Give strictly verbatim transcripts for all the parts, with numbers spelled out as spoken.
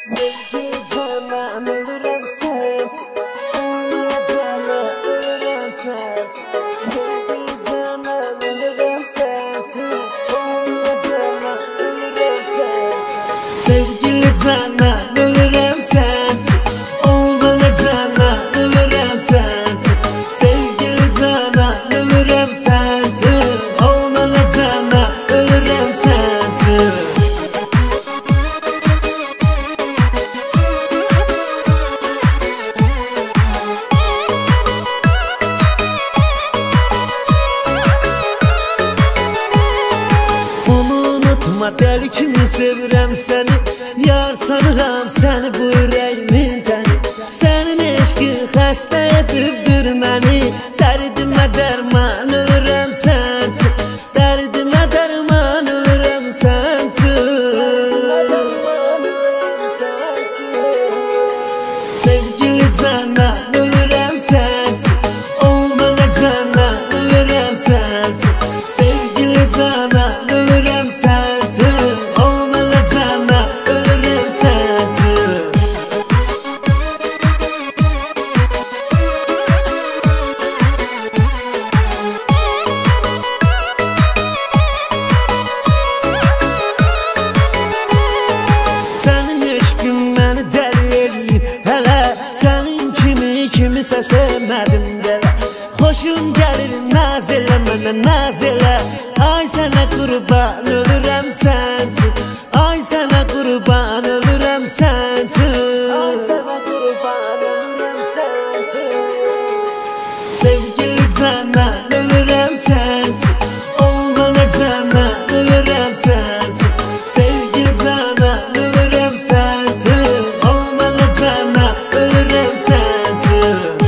Sevgili canan ölürüm sensin, olmaya canan ölürüm sensin. Sevgili canan ölürüm sensin, olmaya canan ölürüm sensin. Sevgili canan ölürüm sensin, olmaya canan ölürüm sensin. Sevgili canan ölürüm sensin, olmaya canan ölürüm sensin. Deli kimi sevirəm səni, yar sanıram səni bu ürəyimin. Sənin eşqin xəstə edibdir məni, dərdimə dərman ölürəm sənsin, dərdimə dərman ölürəm sənsin. Sevgili canan ölürəm sənsin, olmalı canan ölürəm sənsin. Sevgili canan ölürəm sənsin, olmalı canan ölürəm sənsin. Sənin eşqin məni dəli eləyib hələ, sənin kimi kimisə sevmədim belə. Xoşum gəlir naz elə mənə naz elə, ay sənə qurban ölürəm sənsin, ay sənə qurban ölürəm sənsin, ay sənə qurban ölürəm sənsin. Sevgili canan ölürəm sənsin, olmalı canan ölürəm sənsin. Sevgili canan ölürəm sənsin, olmalı canan ölürəm sənsin.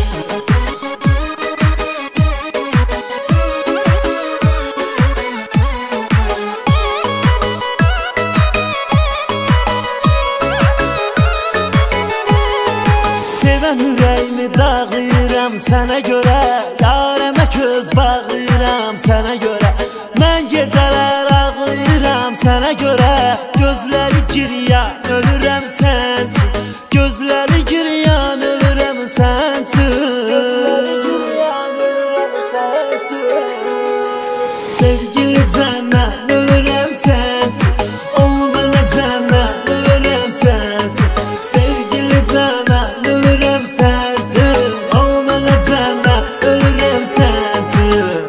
Sevən ürəyimi dağıyıram sənə görə, yarəmə göz bağlayıram sənə görə. Mən gecələr ağlayıram sənə görə, gözləri giryan ölürəm sənsin, gözləri giryan ölürəm sənsin, gözləri giryan ölürəm sənsin. Sevgili canan ölürəm sənsin, olmalı canan ölürəm sənsin. Sevgili canan ölürəm sənsin, olmalı canan ölürəm sənsin.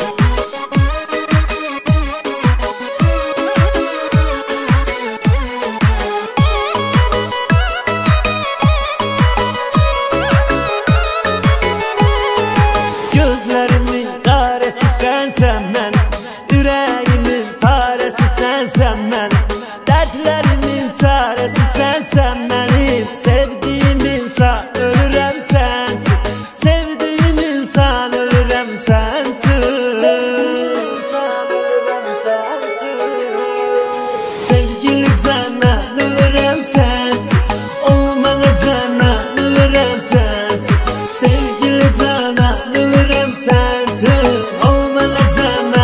Gözlərimin qarəsi sənsən mənim, ürəyimin parəsi sənsən mənim, dərdlərimin çarəsi sənsən mənim. Sevdiyim insan ölürəm sənsin, sevdiyim insan ölürəm sənsin, sevdiyim insan ölürəm sənsin. Sevgili canan ölürəm sənsin, olmalı canan ölürəm sənsin. Sevgili canan ölürəm sənsin, olmalı canan